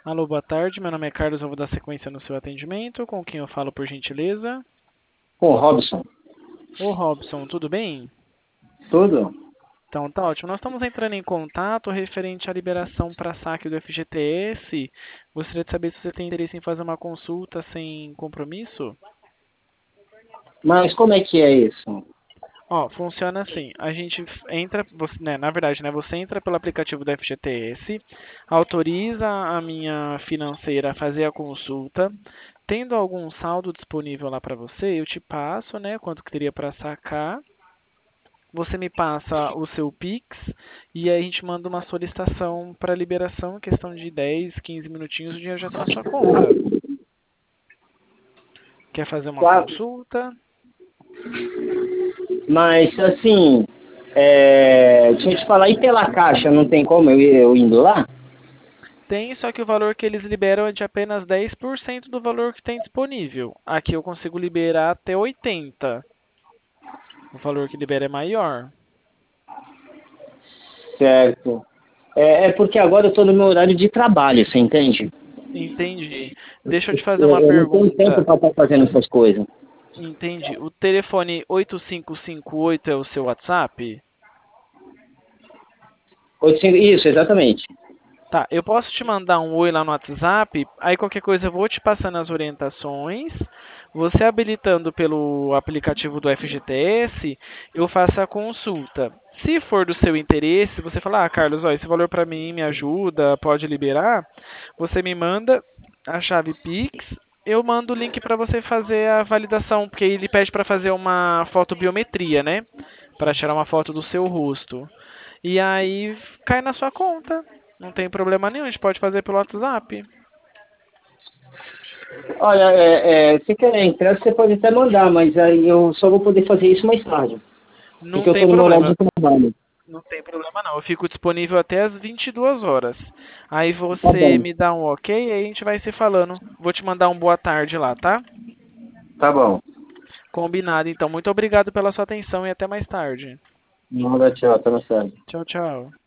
Alô, boa tarde. Meu nome é Carlos, eu vou dar sequência no seu atendimento. Com quem eu falo, por gentileza? Pô, Robson, Ô, Robson, tudo bem? tudo? Então, tá ótimo. Nós estamos entrando em contato referente à liberação para saque do FGTS. Gostaria de saber se você tem interesse em fazer uma consulta sem compromisso? Mas como é que é isso? Ó, funciona assim. A gente entra, né, na verdade, né, você entra pelo aplicativo do FGTS, autoriza a minha financeira a fazer a consulta. Tendo algum saldo disponível lá para você, eu te passo, né, quanto que teria para sacar. Você me passa o seu Pix e aí a gente manda uma solicitação para liberação, em questão de 10, 15 minutinhos, o dinheiro já está na sua conta. Quer fazer uma Claro. consulta? Mas, assim, deixa eu te falar, e pela Caixa, não tem como eu indo lá? Tem, só que o valor que eles liberam é de apenas 10% do valor que tem disponível. Aqui eu consigo liberar até 80%. O valor que libera é maior. Certo. É porque agora eu tô no meu horário de trabalho, você entende? Entendi. Deixa eu te fazer uma Eu não tenho tempo pergunta. para estar fazendo essas coisas. Entendi. O telefone 8558 é o seu WhatsApp? Isso, exatamente. Tá, eu posso te mandar um oi lá no WhatsApp, aí qualquer coisa eu vou te passando as orientações. Você habilitando pelo aplicativo do FGTS, eu faço a consulta. Se for do seu interesse, você fala, Carlos, ó, esse valor para mim me ajuda, pode liberar, você me manda a chave Pix, eu mando o link para você fazer a validação, porque ele pede para fazer uma fotobiometria, né? Para tirar uma foto do seu rosto. E aí cai na sua conta. Não tem problema nenhum, a gente pode fazer pelo WhatsApp. Olha, se quer entrar, você pode até mandar, mas aí eu só vou poder fazer isso mais tarde. Não Porque eu tem tô no meu horário problema. de trabalho. Não tem problema não. Eu fico disponível até às 22 horas. Aí Tá você bom, me dá um ok e aí a gente vai se falando. Vou te mandar um boa tarde lá, tá? tá bom. Combinado. Então, muito obrigado pela sua atenção e até mais tarde. Manda tchau, tá na série. Tchau, tchau.